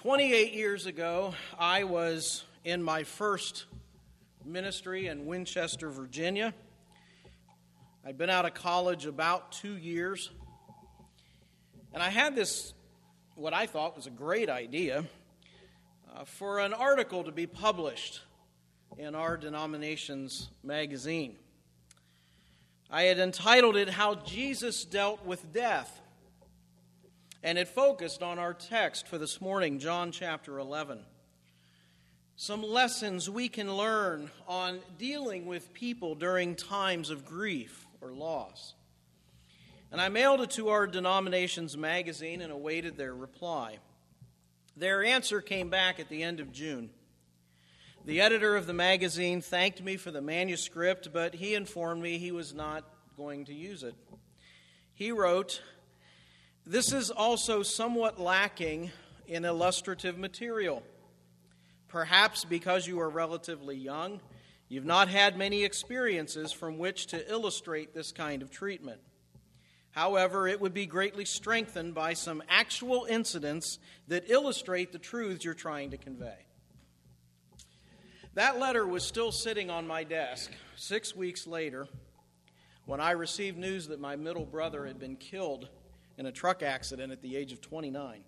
28 years ago, I was in my first ministry in Winchester, Virginia. I'd been out of college about 2 years, and I had this, what I thought was a great idea, for an article to be published in our denomination's magazine. I had entitled it, How Jesus Dealt with Death, and it focused on our text for this morning, John chapter 11. Some lessons we can learn on dealing with people during times of grief or loss. And I mailed it to our denomination's magazine and awaited their reply. Their answer came back at the end of June. The editor of the magazine thanked me for the manuscript, but he informed me he was not going to use it. He wrote, "This is also somewhat lacking in illustrative material. Perhaps because you are relatively young, you've not had many experiences from which to illustrate this kind of treatment. However, it would be greatly strengthened by some actual incidents that illustrate the truths you're trying to convey." That letter was still sitting on my desk 6 weeks later when I received news that my middle brother had been killed in a truck accident at the age of 29.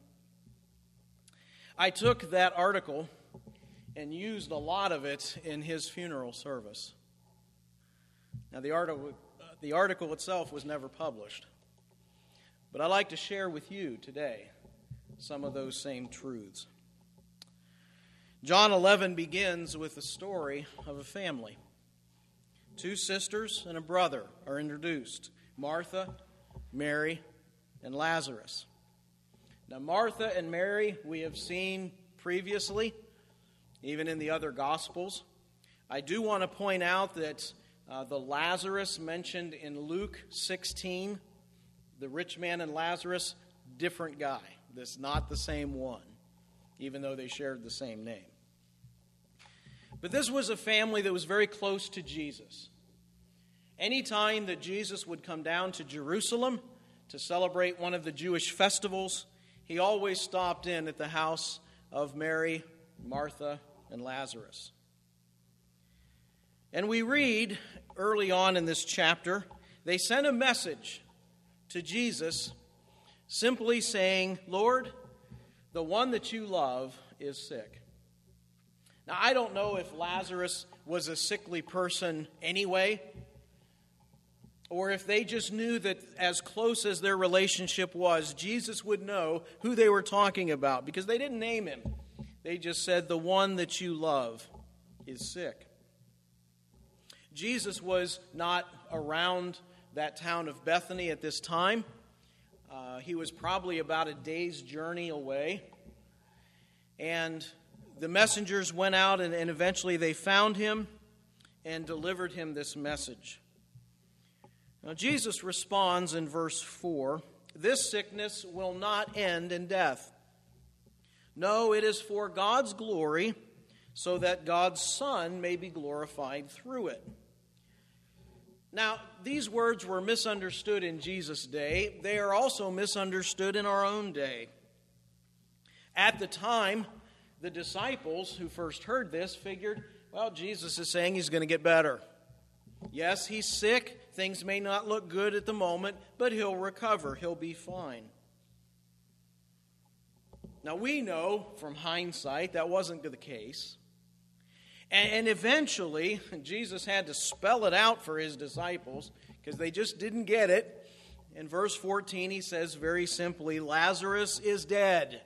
I took that article and used a lot of it in his funeral service. Now, the article itself was never published, but I'd like to share with you today some of those same truths. John 11 begins with the story of a family. 2 sisters and a brother are introduced, Martha, Mary, and Lazarus. Now, Martha and Mary we have seen previously, even in the other Gospels. I do want to point out that the Lazarus mentioned in Luke 16, the rich man and Lazarus, different guy. This is not the same one, even though they shared the same name. But this was a family that was very close to Jesus. Anytime that Jesus would come down to Jerusalem to celebrate one of the Jewish festivals, he always stopped in at the house of Mary, Martha, and Lazarus. And we read early on in this chapter, they sent a message to Jesus simply saying, "Lord, the one that you love is sick." Now, I don't know if Lazarus was a sickly person anyway, or if they just knew that as close as their relationship was, Jesus would know who they were talking about, because they didn't name him. They just said, "The one that you love is sick." Jesus was not around that town of Bethany at this time. He was probably about a day's journey away. And the messengers went out and eventually they found him and delivered him this message. Now, Jesus responds in verse 4, "This sickness will not end in death. No, it is for God's glory, so that God's Son may be glorified through it." Now, these words were misunderstood in Jesus' day. They are also misunderstood in our own day. At the time, the disciples who first heard this figured, well, Jesus is saying he's going to get better. Yes, he's sick. Things may not look good at the moment, but he'll recover. He'll be fine. Now, we know from hindsight that wasn't the case. And eventually, Jesus had to spell it out for his disciples because they just didn't get it. In verse 14, he says very simply, "Lazarus is dead."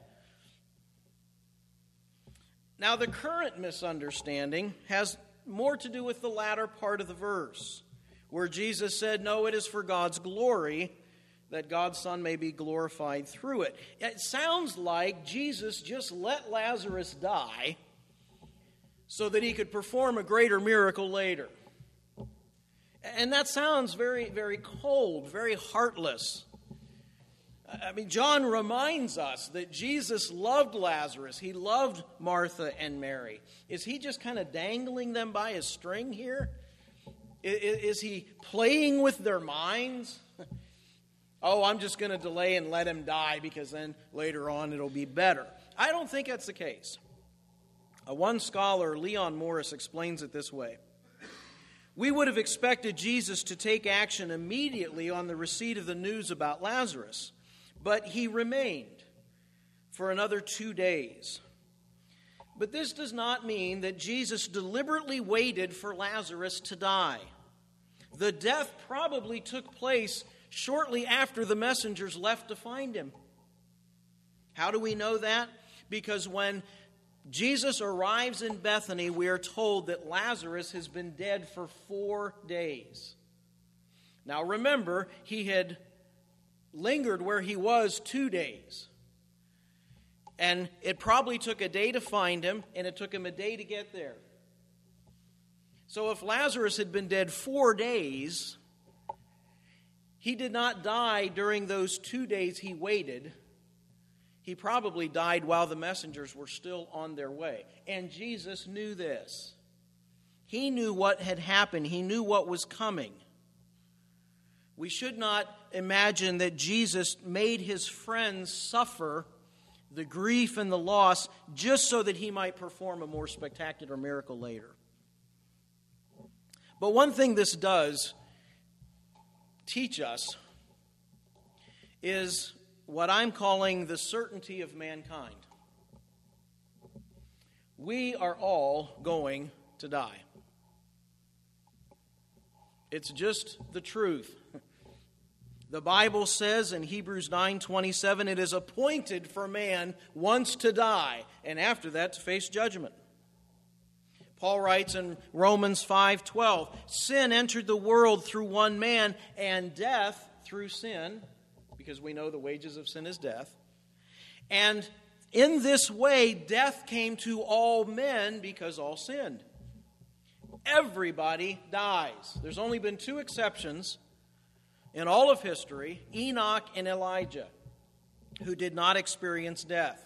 Now, the current misunderstanding has more to do with the latter part of the verse, where Jesus said, "No, it is for God's glory, that God's Son may be glorified through it." It sounds like Jesus just let Lazarus die so that he could perform a greater miracle later. And that sounds very, very cold, very heartless. I mean, John reminds us that Jesus loved Lazarus. He loved Martha and Mary. Is he just kind of dangling them by a string here? Is he playing with their minds? oh, I'm just going to delay and let him die because then later on it'll be better. I don't think that's the case. One scholar, Leon Morris, explains it this way. We would have expected Jesus to take action immediately on the receipt of the news about Lazarus, but he remained for another 2 days. But this does not mean that Jesus deliberately waited for Lazarus to die. The death probably took place shortly after the messengers left to find him. How do we know that? Because when Jesus arrives in Bethany, we are told that Lazarus has been dead for 4 days. Now remember, he had lingered where he was 2 days. And it probably took a day to find him, and it took him a day to get there. So if Lazarus had been dead 4 days, he did not die during those 2 days he waited. He probably died while the messengers were still on their way. And Jesus knew this. He knew what had happened. He knew what was coming. We should not imagine that Jesus made his friends suffer the grief and the loss just so that he might perform a more spectacular miracle later. But one thing this does teach us is what I'm calling the certainty of mankind. We are all going to die. It's just the truth. The Bible says in Hebrews 9:27, it is appointed for man once to die, and after that to face judgment. Paul writes in Romans 5:12, sin entered the world through one man, and death through sin, because we know the wages of sin is death. And in this way, death came to all men because all sinned. Everybody dies. There's only been 2 exceptions in all of history, Enoch and Elijah, who did not experience death.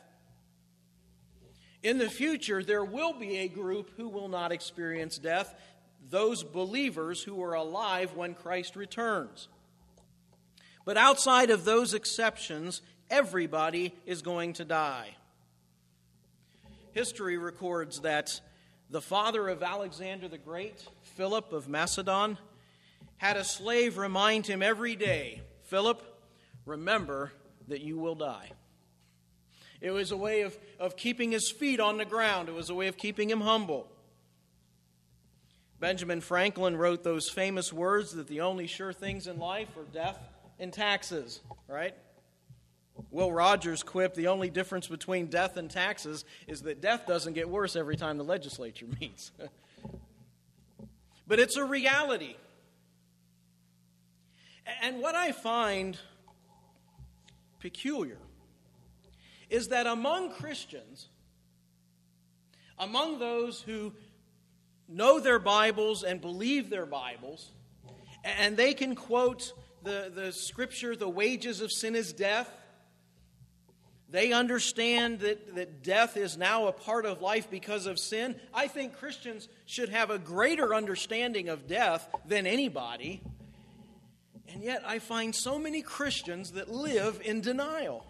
In the future, there will be a group who will not experience death, those believers who are alive when Christ returns. But outside of those exceptions, everybody is going to die. History records that the father of Alexander the Great, Philip of Macedon, had a slave remind him every day, Philip, remember that you will die. It was a way of keeping his feet on the ground. It was a way of keeping him humble. Benjamin Franklin wrote those famous words that the only sure things in life are death and taxes, right? Will Rogers quipped, the only difference between death and taxes is that death doesn't get worse every time the legislature meets. But it's a reality. And what I find peculiar is that among Christians, among those who know their Bibles and believe their Bibles, and they can quote the scripture, the wages of sin is death. They understand that death is now a part of life because of sin. I think Christians should have a greater understanding of death than anybody. And yet I find so many Christians that live in denial.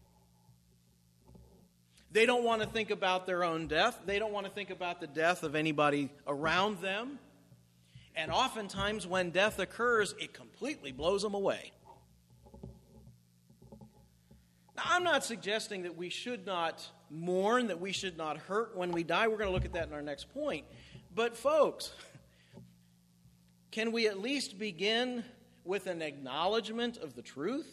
They don't want to think about their own death. They don't want to think about the death of anybody around them. And oftentimes when death occurs, it completely blows them away. Now, I'm not suggesting that we should not mourn, that we should not hurt when we die. We're going to look at that in our next point. But folks, can we at least begin with an acknowledgement of the truth?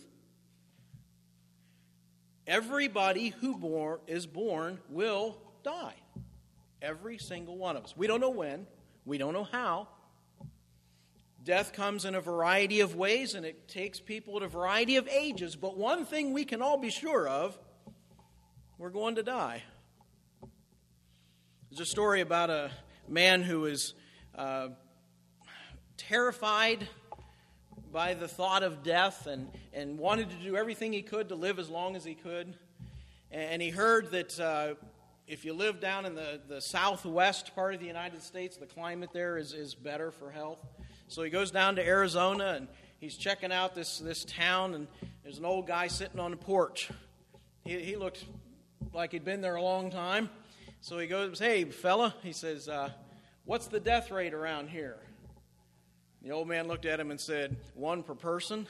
Everybody who is born will die. Every single one of us. We don't know when. We don't know how. Death comes in a variety of ways, and it takes people at a variety of ages. But one thing we can all be sure of, we're going to die. There's a story about a man who is terrified by the thought of death and wanted to do everything he could to live as long as he could. And he heard that if you live down in the southwest part of the United States, the climate there is better for health. So he goes down to Arizona and he's checking out this town, and there's an old guy sitting on the porch. He looked like he'd been there a long time. So he goes, "Hey, fella," he says, "what's the death rate around here?" The old man looked at him and said, "1 per person."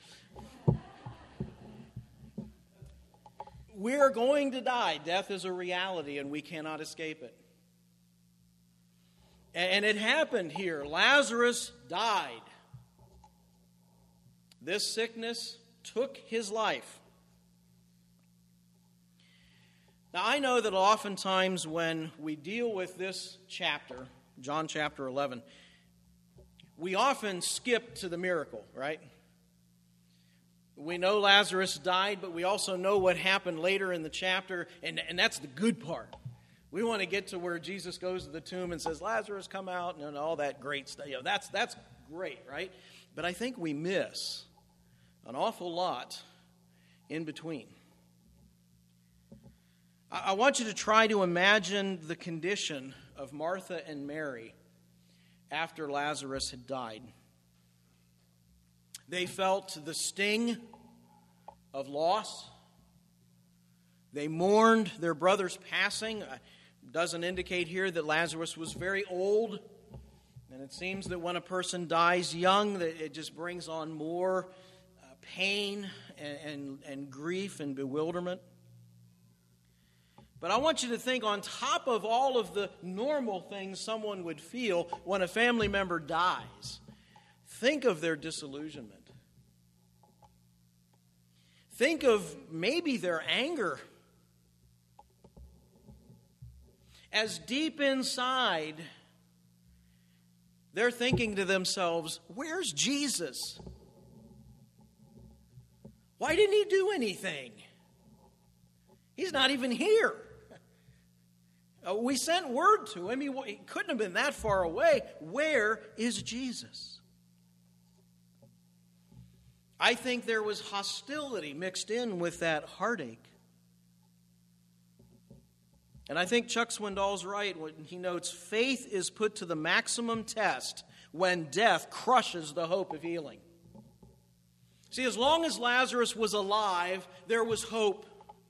We're going to die. Death is a reality, and we cannot escape it. And it happened here. Lazarus died. This sickness took his life. Now, I know that oftentimes when we deal with this chapter, John chapter 11, we often skip to the miracle, right? We know Lazarus died, but we also know what happened later in the chapter, and that's the good part. We want to get to where Jesus goes to the tomb and says, "Lazarus, come out," and all that great stuff. You know, that's great, right? But I think we miss an awful lot in between. I want you to try to imagine the condition of Martha and Mary after Lazarus had died. They felt the sting of loss. They mourned their brother's passing. It doesn't indicate here that Lazarus was very old. And it seems that when a person dies young, that it just brings on more pain and grief and bewilderment. But I want you to think, on top of all of the normal things someone would feel when a family member dies, think of their disillusionment. Think of maybe their anger. As deep inside, they're thinking to themselves, "Where's Jesus? Why didn't he do anything? He's not even here. We sent word to him. He couldn't have been that far away. Where is Jesus?" I think there was hostility mixed in with that heartache. And I think Chuck Swindoll's right when he notes, faith is put to the maximum test when death crushes the hope of healing. See, as long as Lazarus was alive, there was hope.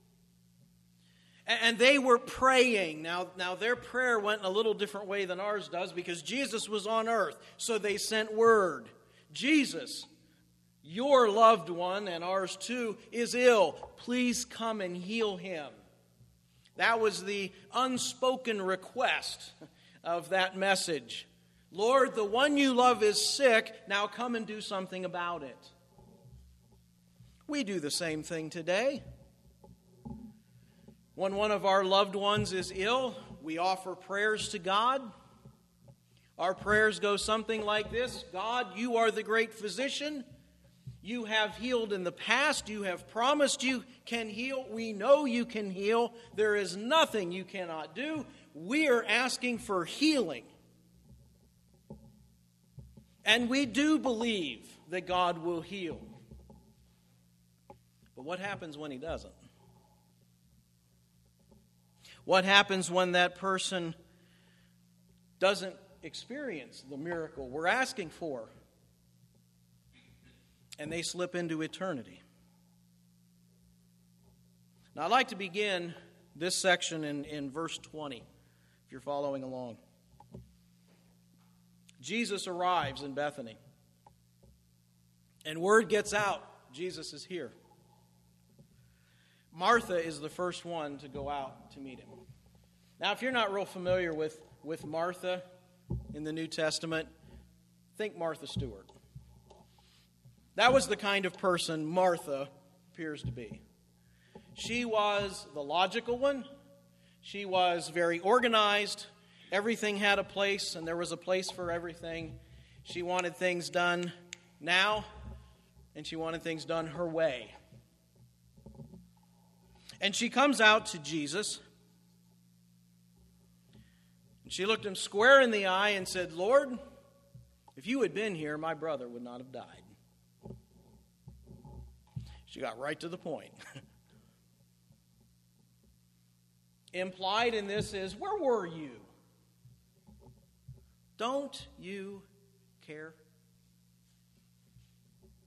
And they were praying. Now their prayer went in a little different way than ours does because Jesus was on earth. So they sent word. "Jesus, your loved one, and ours too, is ill. Please come and heal him." That was the unspoken request of that message. "Lord, the one you love is sick. Now come and do something about it." We do the same thing today. When one of our loved ones is ill, we offer prayers to God. Our prayers go something like this: "God, you are the great physician. You have healed in the past. You have promised you can heal. We know you can heal. There is nothing you cannot do. We are asking for healing." And we do believe that God will heal. But what happens when he doesn't? What happens when that person doesn't experience the miracle we're asking for, and they slip into eternity? Now, I'd like to begin this section in verse 20, if you're following along. Jesus arrives in Bethany, and word gets out, Jesus is here. Martha is the first one to go out to meet him. Now, if you're not real familiar with Martha in the New Testament, think Martha Stewart. That was the kind of person Martha appears to be. She was the logical one. She was very organized. Everything had a place, and there was a place for everything. She wanted things done now, and she wanted things done her way. And she comes out to Jesus. And she looked him square in the eye and said, "Lord, if you had been here, my brother would not have died." She got right to the point. Implied in this is, where were you? Don't you care?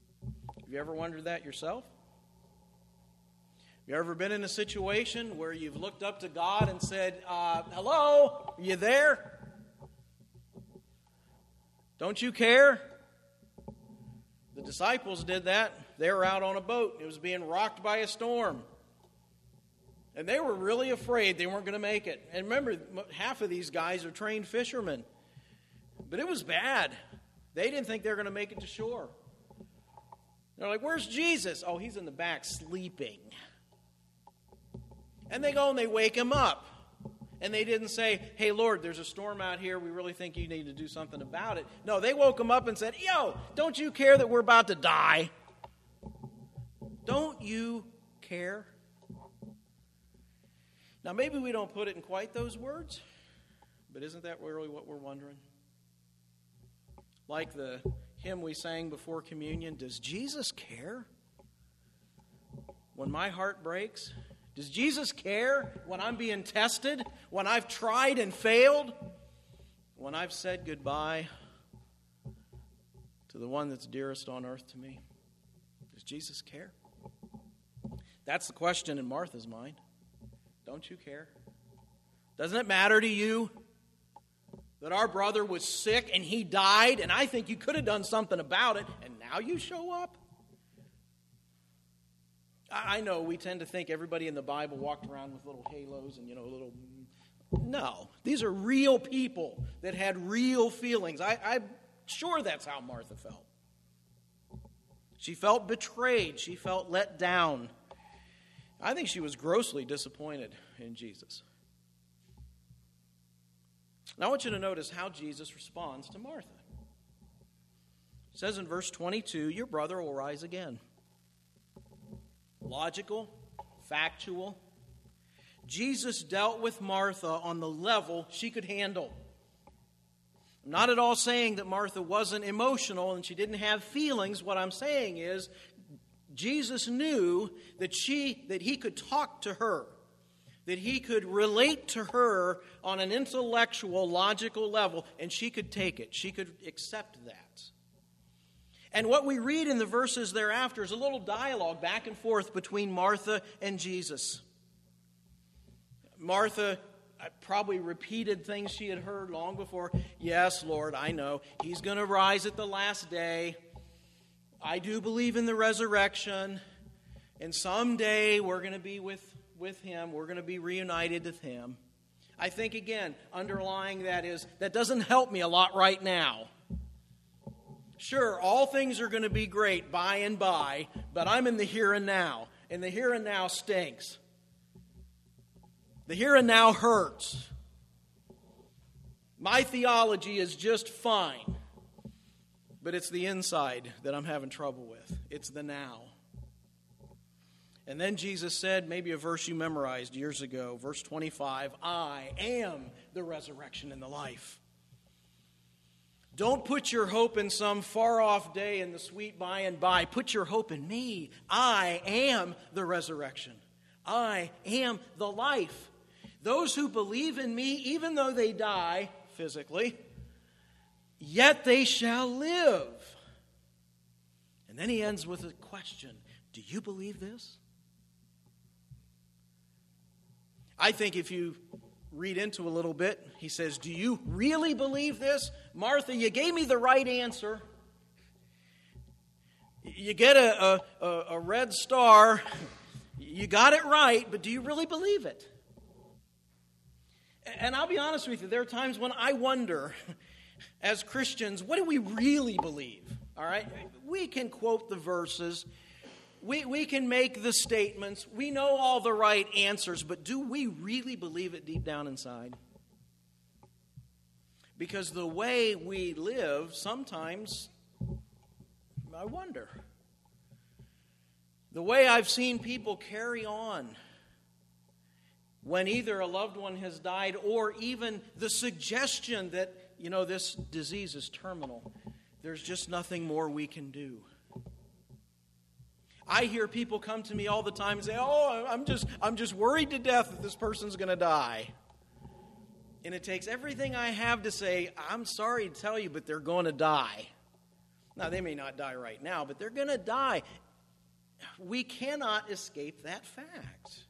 Have you ever wondered that yourself? Have you ever been in a situation where you've looked up to God and said, hello, are you there? Don't you care? The disciples did that. They were out on a boat. It was being rocked by a storm. And they were really afraid they weren't going to make it. And remember, half of these guys are trained fishermen. But it was bad. They didn't think they were going to make it to shore. They're like, where's Jesus? Oh, he's in the back sleeping. And they go and they wake him up. And they didn't say, hey, Lord, there's a storm out here. We really think you need to do something about it. No, they woke him up and said, yo, don't you care that we're about to die? Don't you care? Now, maybe we don't put it in quite those words, but isn't that really what we're wondering? Like the hymn we sang before communion, does Jesus care when my heart breaks? Does Jesus care when I'm being tested, when I've tried and failed, when I've said goodbye to the one that's dearest on earth to me? Does Jesus care? That's the question in Martha's mind. Don't you care? Doesn't it matter to you that our brother was sick and he died, and I think you could have done something about it, and now you show up? I know we tend to think everybody in the Bible walked around with little halos and, little... No, these are real people that had real feelings. I'm sure that's how Martha felt. She felt betrayed. She felt let down. I think she was grossly disappointed in Jesus. Now I want you to notice how Jesus responds to Martha. It says in verse 22, your brother will rise again. Logical, factual. Jesus dealt with Martha on the level she could handle. I'm not at all saying that Martha wasn't emotional and she didn't have feelings. What I'm saying is Jesus knew that he could talk to her, that he could relate to her on an intellectual, logical level, and she could take it. She could accept that. And what we read in the verses thereafter is a little dialogue back and forth between Martha and Jesus. Martha probably repeated things she had heard long before. Yes, Lord, I know. He's going to rise at the last day. I do believe in the resurrection. And someday we're going to be with him. We're going to be reunited with him. I think, again, underlying that is, that doesn't help me a lot right now. Sure, all things are going to be great by and by, but I'm in the here and now. And the here and now stinks. The here and now hurts. My theology is just fine. But it's the inside that I'm having trouble with. It's the now. And then Jesus said, maybe a verse you memorized years ago, verse 25, I am the resurrection and the life. Don't put your hope in some far-off day in the sweet by and by. Put your hope in me. I am the resurrection. I am the life. Those who believe in me, even though they die physically, yet they shall live. And then he ends with a question. Do you believe this? I think if you read into a little bit, he says, do you really believe this? Martha, you gave me the right answer. You get a red star. You got it right, but do you really believe it? And I'll be honest with you, there are times when I wonder, as Christians, what do we really believe? All right? We can quote the verses. We can make the statements. We know all the right answers, but do we really believe it deep down inside? Because the way we live, sometimes, I wonder. The way I've seen people carry on when either a loved one has died or even the suggestion that, this disease is terminal. There's just nothing more we can do. I hear people come to me all the time and say, I'm just worried to death that this person's going to die. And it takes everything I have to say, I'm sorry to tell you, but they're going to die. Now, they may not die right now, but they're going to die. We cannot escape that fact.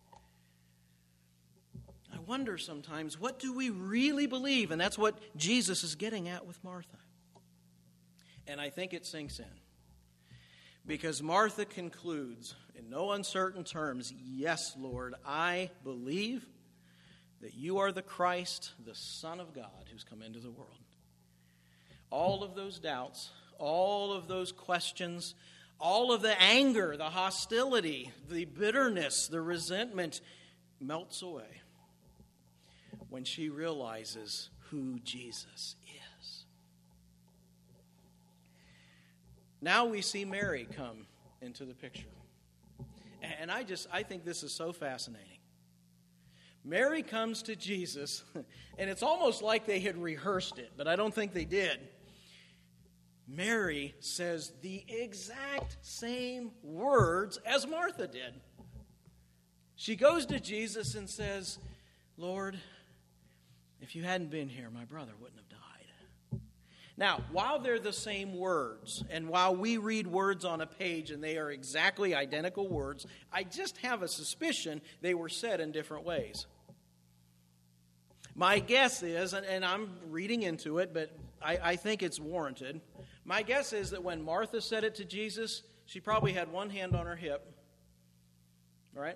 I wonder sometimes, what do we really believe? And that's what Jesus is getting at with Martha. And I think it sinks in. Because Martha concludes in no uncertain terms, yes, Lord, I believe that you are the Christ, the Son of God, who's come into the world. All of those doubts, all of those questions, all of the anger, the hostility, the bitterness, the resentment melts away when she realizes who Jesus is. Now we see Mary come into the picture. And I think this is so fascinating. Mary comes to Jesus, and it's almost like they had rehearsed it, but I don't think they did. Mary says the exact same words as Martha did. She goes to Jesus and says, Lord, if you hadn't been here, my brother wouldn't have died. Now, while they're the same words, and while we read words on a page and they are exactly identical words, I just have a suspicion they were said in different ways. My guess is, and I'm reading into it, but I think it's warranted. My guess is that when Martha said it to Jesus, she probably had one hand on her hip, right?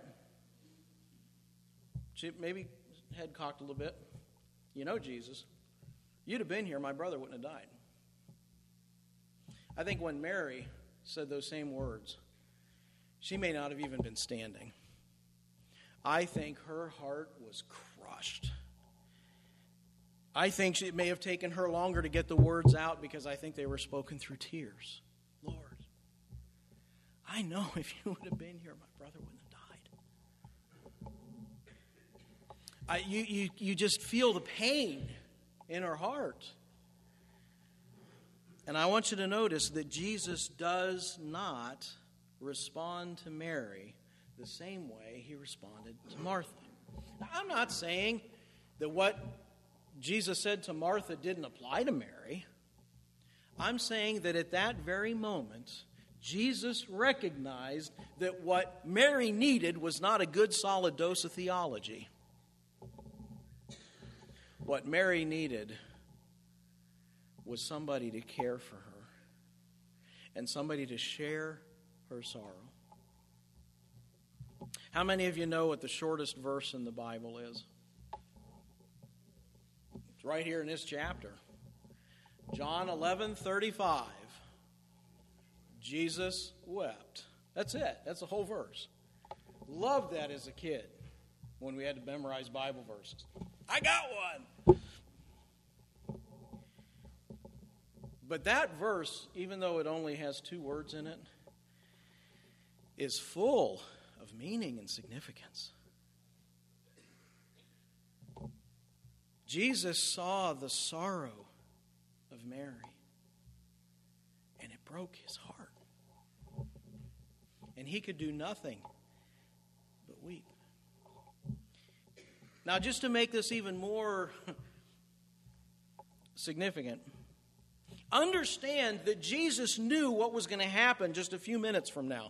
She maybe head cocked a little bit. You know, Jesus, you'd have been here, my brother wouldn't have died. I think when Mary said those same words, she may not have even been standing. I think her heart was crushed. I think it may have taken her longer to get the words out because I think they were spoken through tears. Lord, I know if you would have been here, my brother wouldn't have died. You just feel the pain in her heart. And I want you to notice that Jesus does not respond to Mary the same way he responded to Martha. Now, I'm not saying that what Jesus said to Martha didn't apply to Mary. I'm saying that at that very moment, Jesus recognized that what Mary needed was not a good solid dose of theology. What Mary needed was somebody to care for her and somebody to share her sorrow. How many of you know what the shortest verse in the Bible is? It's right here in this chapter. John 11:35. Jesus wept. That's it. That's the whole verse. Loved that as a kid when we had to memorize Bible verses. I got one. But that verse, even though it only has 2 words in it, is full of meaning and significance. Jesus saw the sorrow of Mary, and it broke his heart. And he could do nothing but weep. Now, just to make this even more significant, understand that Jesus knew what was going to happen just a few minutes from now.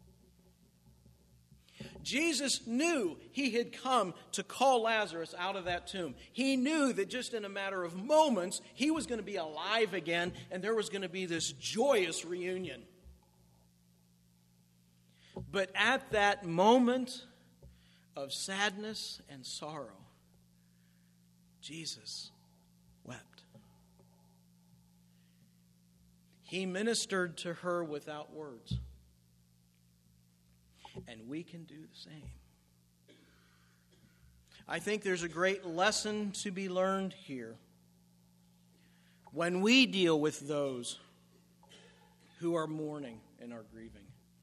Jesus knew he had come to call Lazarus out of that tomb. He knew that just in a matter of moments, he was going to be alive again, and there was going to be this joyous reunion. But at that moment of sadness and sorrow, Jesus wept. He ministered to her without words. And we can do the same. I think there's a great lesson to be learned here. When we deal with those who are mourning and are grieving,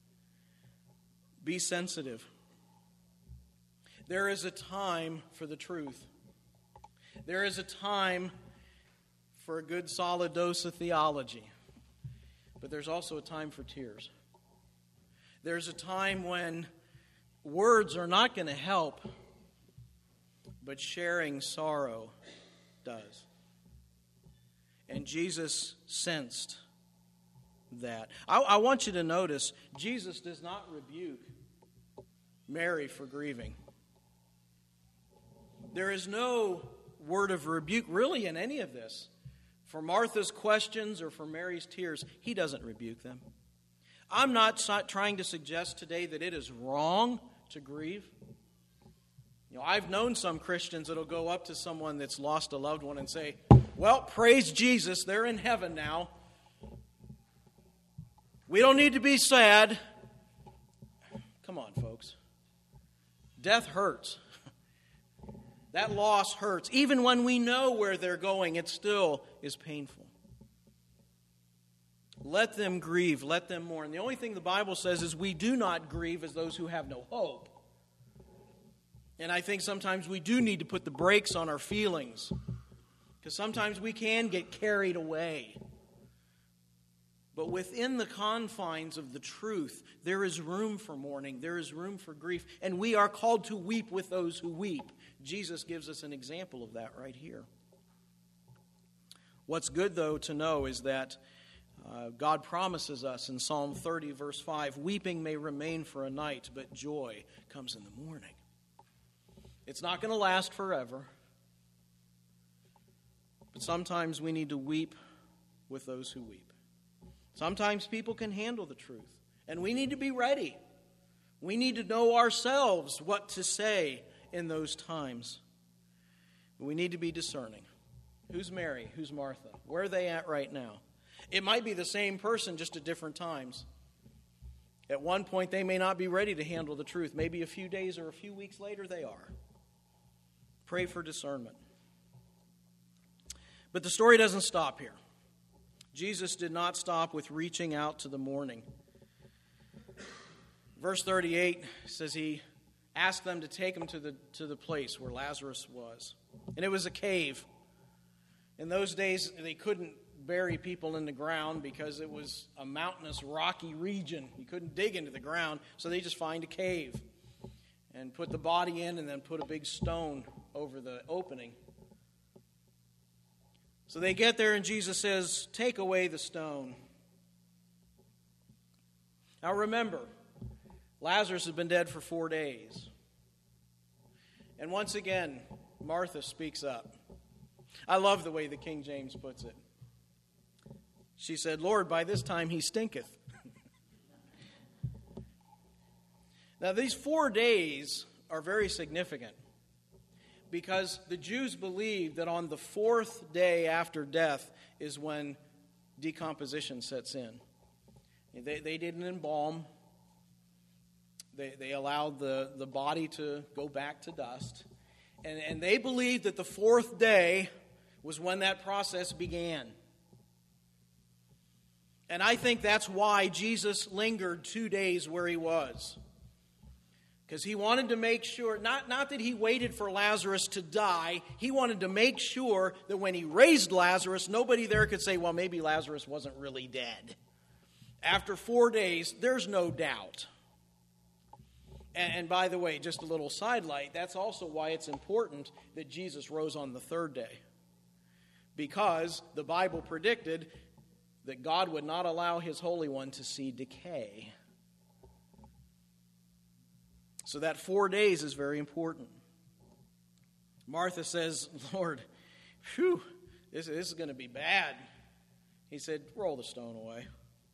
be sensitive. There is a time for the truth. There is a time for a good solid dose of theology. But there's also a time for tears. There's a time when words are not going to help, but sharing sorrow does. And Jesus sensed that. I want you to notice, Jesus does not rebuke Mary for grieving. There is no word of rebuke really in any of this. For Martha's questions or for Mary's tears, he doesn't rebuke them. I'm not trying to suggest today that it is wrong to grieve. I've known some Christians that'll go up to someone that's lost a loved one and say, well, praise Jesus, they're in heaven now. We don't need to be sad. Come on, folks. Death hurts. That loss hurts. Even when we know where they're going, it still is painful. Let them grieve. Let them mourn. The only thing the Bible says is we do not grieve as those who have no hope. And I think sometimes we do need to put the brakes on our feelings, because sometimes we can get carried away. But within the confines of the truth, there is room for mourning, there is room for grief, and we are called to weep with those who weep. Jesus gives us an example of that right here. What's good, though, to know is that God promises us in Psalm 30, verse 5, weeping may remain for a night, but joy comes in the morning. It's not going to last forever. But sometimes we need to weep with those who weep. Sometimes people can handle the truth. And we need to be ready. We need to know ourselves what to say in those times. We need to be discerning. Who's Mary? Who's Martha? Where are they at right now? It might be the same person, just at different times. At one point, they may not be ready to handle the truth. Maybe a few days or a few weeks later, they are. Pray for discernment. But the story doesn't stop here. Jesus did not stop with reaching out to the mourning. Verse 38 says he asked them to take him to the place where Lazarus was. And it was a cave. In those days, they couldn't bury people in the ground because it was a mountainous, rocky region. You couldn't dig into the ground, so they just find a cave and put the body in and then put a big stone over the opening. So they get there and Jesus says, take away the stone. Now remember, Lazarus has been dead for 4 days. And once again, Martha speaks up. I love the way the King James puts it. She said, Lord, by this time he stinketh. Now these 4 days are very significant, because the Jews believed that on the 4th day after death is when decomposition sets in. They didn't embalm. They allowed the body to go back to dust. And they believed that the 4th day was when that process began. And I think that's why Jesus lingered 2 days where he was. Because he wanted to make sure, not that he waited for Lazarus to die, he wanted to make sure that when he raised Lazarus, nobody there could say, well, maybe Lazarus wasn't really dead. After 4 days, there's no doubt. And by the way, just a little sidelight, that's also why it's important that Jesus rose on the 3rd day. Because the Bible predicted that God would not allow his Holy One to see decay. So that 4 days is very important. Martha says, Lord, this is going to be bad. He said, roll the stone away.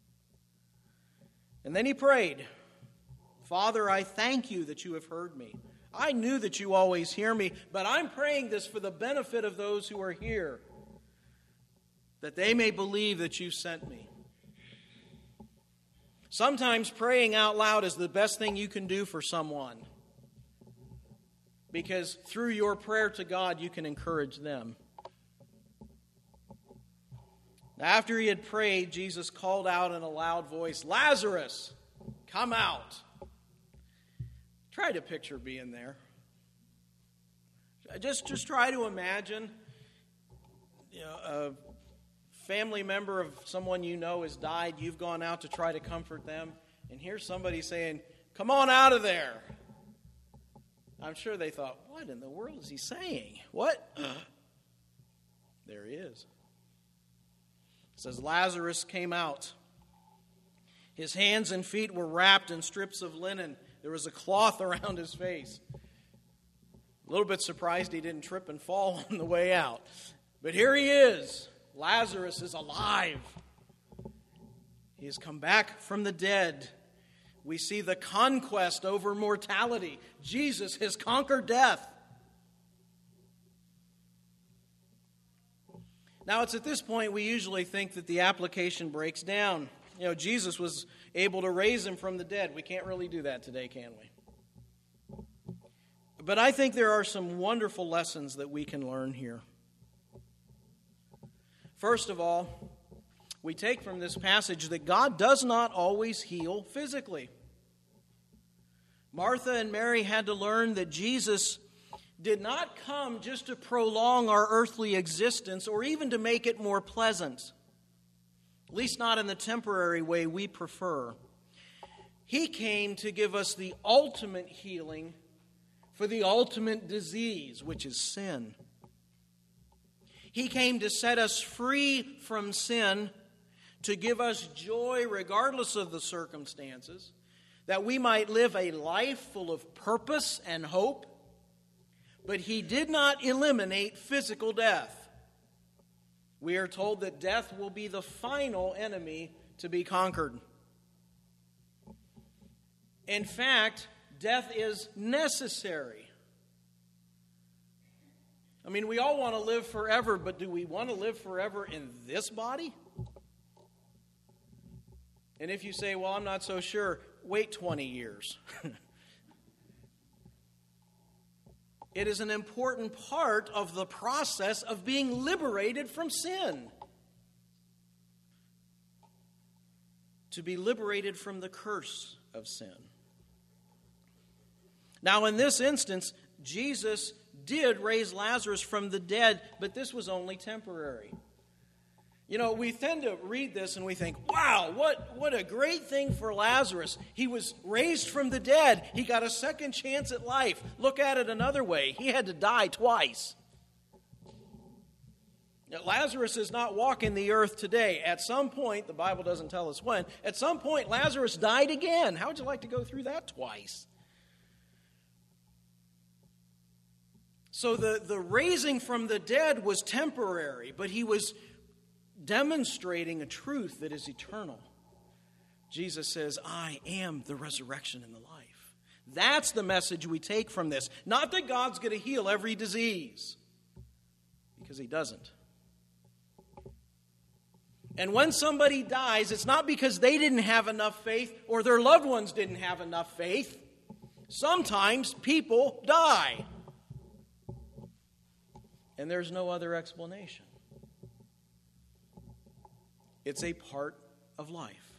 And then he prayed, Father, I thank you that you have heard me. I knew that you always hear me, but I'm praying this for the benefit of those who are here, that they may believe that you sent me. Sometimes praying out loud is the best thing you can do for someone, because through your prayer to God, you can encourage them. After he had prayed, Jesus called out in a loud voice, Lazarus, come out. Try to picture being there. Just try to imagine, a family member of someone you know has died. You've gone out to try to comfort them. And here's somebody saying, come on out of there. I'm sure they thought, what in the world is he saying? What? There he is. It says Lazarus came out. His hands and feet were wrapped in strips of linen. There was a cloth around his face. A little bit surprised he didn't trip and fall on the way out. But here he is. Lazarus is alive. He has come back from the dead. We see the conquest over mortality. Jesus has conquered death. Now, it's at this point we usually think that the application breaks down. Jesus was able to raise him from the dead. We can't really do that today, can we? But I think there are some wonderful lessons that we can learn here. First of all, we take from this passage that God does not always heal physically. Martha and Mary had to learn that Jesus did not come just to prolong our earthly existence or even to make it more pleasant, at least not in the temporary way we prefer. He came to give us the ultimate healing for the ultimate disease, which is sin. He came to set us free from sin, to give us joy regardless of the circumstances, that we might live a life full of purpose and hope. But he did not eliminate physical death. We are told that death will be the final enemy to be conquered. In fact, death is necessary. I mean, we all want to live forever, but do we want to live forever in this body? And if you say, well, I'm not so sure, wait 20 years. It is an important part of the process of being liberated from sin. To be liberated from the curse of sin. Now, in this instance, Jesus did raise Lazarus from the dead, but this was only temporary. We tend to read this and we think, wow, what a great thing for Lazarus. He was raised from the dead. He got a second chance at life. Look at it another way. He had to die twice. Now, Lazarus is not walking the earth today. At some point, the Bible doesn't tell us when, at some point Lazarus died again. How would you like to go through that twice? So the raising from the dead was temporary, but he was demonstrating a truth that is eternal. Jesus says, I am the resurrection and the life. That's the message we take from this. Not that God's going to heal every disease, because he doesn't. And when somebody dies, it's not because they didn't have enough faith or their loved ones didn't have enough faith. Sometimes people die. And there's no other explanation. It's a part of life.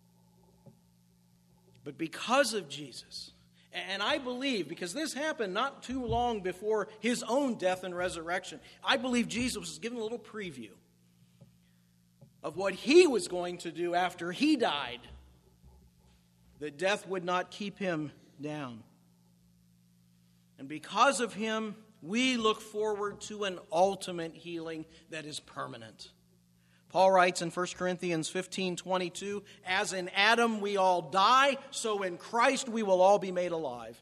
But because of Jesus, and I believe, because this happened not too long before his own death and resurrection, I believe Jesus was given a little preview of what he was going to do after he died, that death would not keep him down. And because of him, we look forward to an ultimate healing that is permanent. Paul writes in 1 Corinthians 15:22, as in Adam we all die, so in Christ we will all be made alive.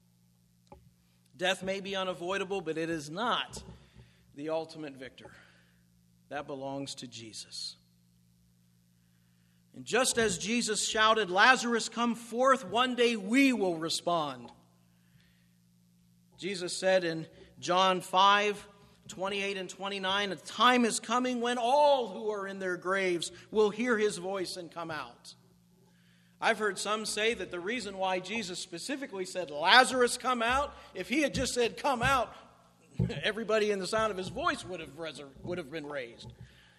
Death may be unavoidable, but it is not the ultimate victor. That belongs to Jesus. And just as Jesus shouted, Lazarus, come forth, one day we will respond. Jesus said in John 5:28 and 29, a time is coming when all who are in their graves will hear his voice and come out. I've heard some say that the reason why Jesus specifically said, Lazarus, come out, if he had just said, come out, everybody in the sound of his voice would have been raised.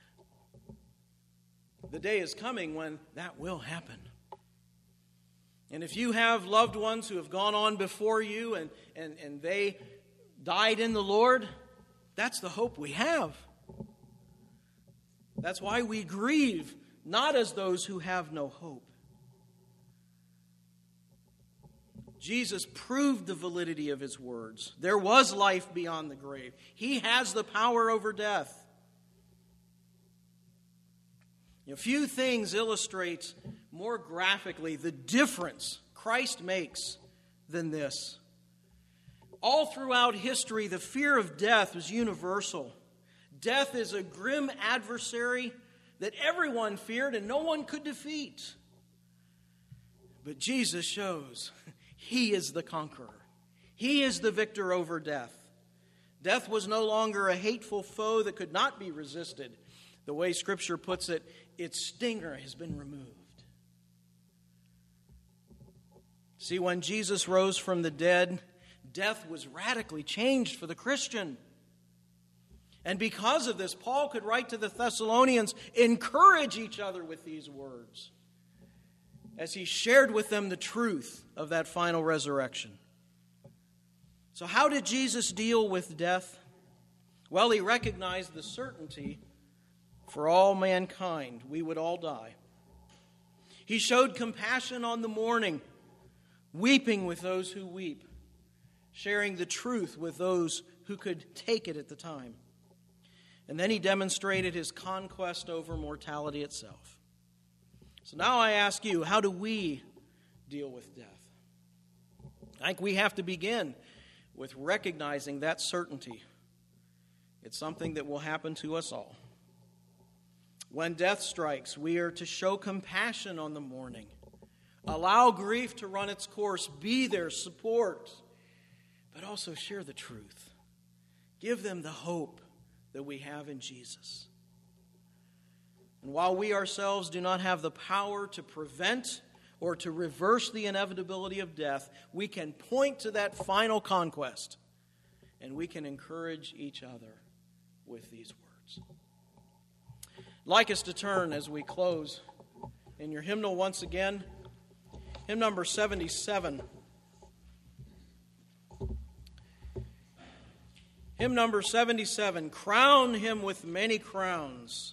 The day is coming when that will happen. And if you have loved ones who have gone on before you and they died in the Lord, that's the hope we have. That's why we grieve, not as those who have no hope. Jesus proved the validity of his words. There was life beyond the grave. He has the power over death. A few things illustrate more graphically the difference Christ makes than this. All throughout history, the fear of death was universal. Death is a grim adversary that everyone feared and no one could defeat. But Jesus shows He is the conqueror. He is the victor over death. Death was no longer a hateful foe that could not be resisted. The way Scripture puts it, its stinger has been removed. See, when Jesus rose from the dead, death was radically changed for the Christian. And because of this, Paul could write to the Thessalonians, encourage each other with these words, as he shared with them the truth of that final resurrection. So how did Jesus deal with death? Well, he recognized the certainty for all mankind. We would all die. He showed compassion on the mourning, weeping with those who weep, sharing the truth with those who could take it at the time. And then he demonstrated his conquest over mortality itself. So now I ask you, how do we deal with death? I think we have to begin with recognizing that certainty. It's something that will happen to us all. When death strikes, we are to show compassion on the mourning. Allow grief to run its course. Be their support. But also share the truth. Give them the hope that we have in Jesus. And while we ourselves do not have the power to prevent or to reverse the inevitability of death, we can point to that final conquest, and we can encourage each other with these words. I'd like us to turn as we close in your hymnal once again, hymn number 77. Hymn number 77, Crown Him with Many Crowns.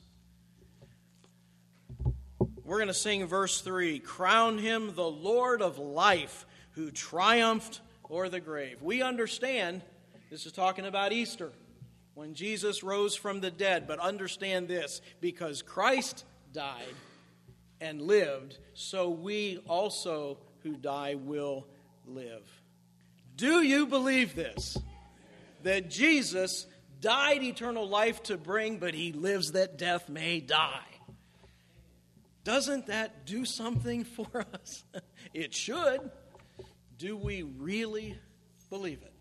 We're going to sing verse 3, Crown Him the Lord of Life, who triumphed o'er the grave. We understand this is talking about Easter, when Jesus rose from the dead. But understand this, because Christ died and lived, so we also who die will live. Do you believe this? That Jesus died eternal life to bring, but He lives that death may die. Doesn't that do something for us? It should. Do we really believe it?